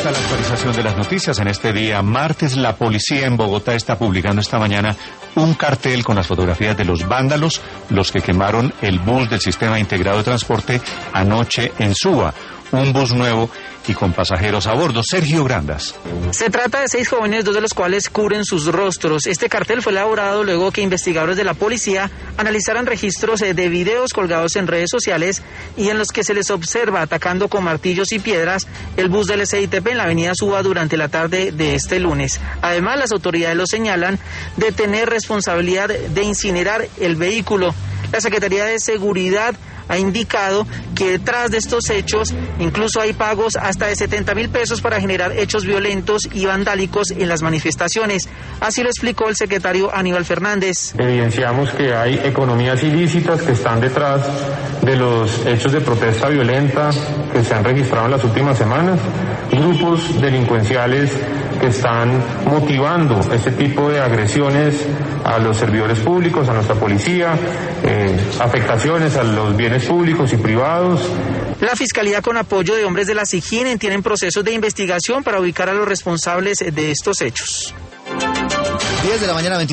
está la actualización de las noticias. En este día, martes, la policía en Bogotá está publicando esta mañana un cartel con las fotografías de los vándalos, los que quemaron el bus del Sistema Integrado de Transporte anoche en Suba. Un bus nuevo y con pasajeros a bordo. Sergio Grandas. Se trata de 6 jóvenes, 2 de los cuales cubren sus rostros. Este cartel fue elaborado luego que investigadores de la policía analizaran registros de videos colgados en redes sociales y en los que se les observa atacando con martillos y piedras el bus del SITP en la avenida Suba durante la tarde de este lunes. Además, las autoridades lo señalan de tener responsabilidad de incinerar el vehículo. La Secretaría de Seguridad ha indicado que detrás de estos hechos incluso hay pagos hasta de 70.000 pesos para generar hechos violentos y vandálicos en las manifestaciones. Así lo explicó el secretario Aníbal Fernández. Evidenciamos que hay economías ilícitas que están detrás de los hechos de protesta violenta que se han registrado en las últimas semanas, grupos delincuenciales que están motivando este tipo de agresiones a los servidores públicos, a nuestra policía, afectaciones a los bienes públicos y privados. La Fiscalía, con apoyo de hombres de la SIGIN, tienen procesos de investigación para ubicar a los responsables de estos hechos. 10 de la mañana, 22.